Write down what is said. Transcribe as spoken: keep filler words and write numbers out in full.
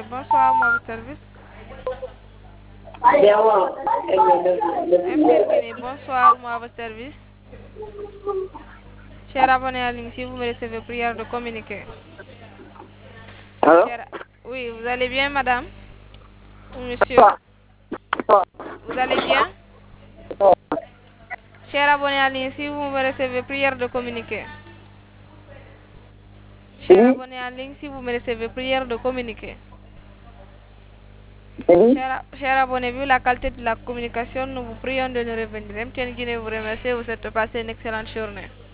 bonsoir, moi, à votre service. Bien, M T N Guinée, bonsoir, moi, à votre service. Cher abonné en ligne, si vous me recevez, prière de communiquer. Allô? Cher- Oui, vous allez bien, madame ou monsieur? Vous allez bien? Cher abonné en ligne, si vous me recevez, prière de communiquer. Cher Oui, abonné en ligne, si vous me recevez, prière de communiquer. oui. Cher, cher abonné, vu la qualité de la communication, nous vous prions de nous revenir. M T N Guinée vous remercie, vous êtes passé une excellente journée.